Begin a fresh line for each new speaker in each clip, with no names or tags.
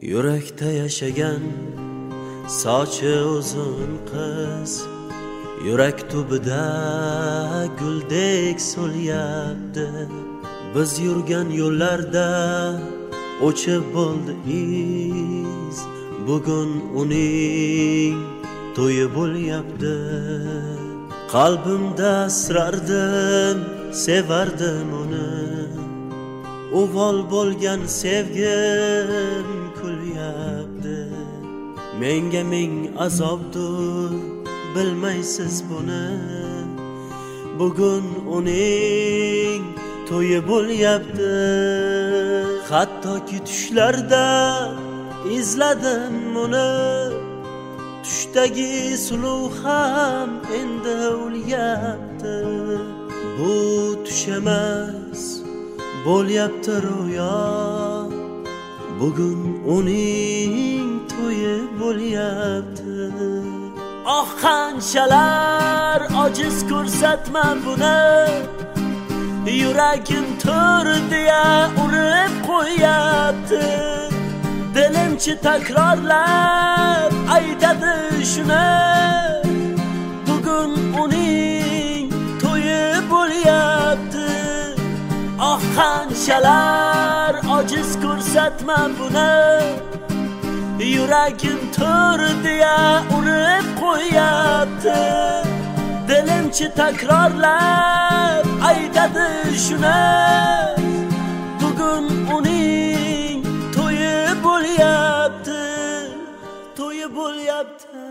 Yurakda yashagan sochi uzun qiz yurak tubida guldek so'lyapti. Biz yurgan yo'llarda o'chib bo'ldi iz. Bugun uning to'yi bo'lyapti. Qalbimda asrardim, sevardim uni. Uvol bo'lgan sevgim kulyapti. Menga ming azobdir, bilmaysiz buni. Bugun uning to'yi bo'lyapti. Hattoki tushlarda izladim uni. Tushdagi suluv ham endi o'lyapti. Bu tush emas, bo'lyapti ro'yo. Bugun uning to'yi bo'lyapti. Oh, qanchalar ojiz ko'rsatma buni. Yuragim tur deya urib qo'yapti. Dilimchi takrorlab aytadi shuni. Bugun uning to'yi bo'lyapti. Oh, qanchalar ojiz ko'rsatma buni. Yuragim tur deya urib qo'yapti. Dilimchi takrorlab aytadi shuni. Bugun uning to'yi bo'lyapti. To'yi bo'lyapti.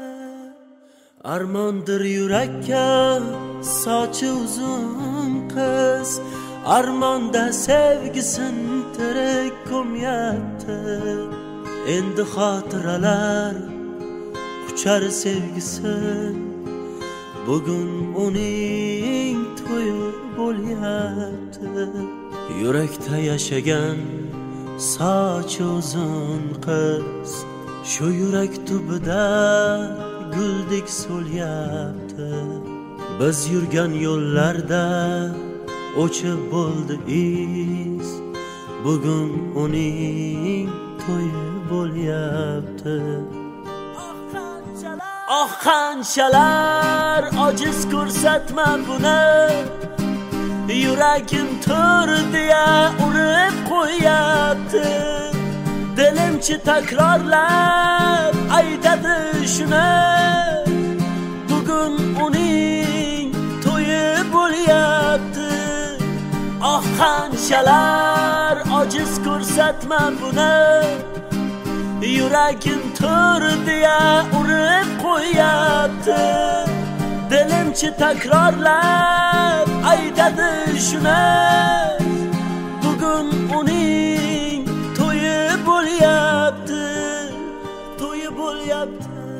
Armondir yurakka sochi uzun qiz. Armonda sevgisin tirik ko'myapti. Endi xotiralar quchar sevgisin. Bugun uning to'yi bo'lyapti. Yurakda yashagan sochi uzun qiz shu yurak tubida guldek so'lyapti. Biz yurgan yo'llarda o'chib bo'ldi iz. Bugun uning to'yi bo'lyapti. Oh, qanchalar ojiz ko'rsatma buni. Yuragim tur deya urib qo'yapti. Dilimchi takrorlab aytadi shuni. Bugun uning to'yi bo'lyapti. Oh, qanchalar ojiz ko'rsatma buni. Yuragim tur deya urib qo'yapti. Dilimchi takrorlab aytadi shuni. Bugun uning to'yi bo'lyapti. To'yi bo'lyapti.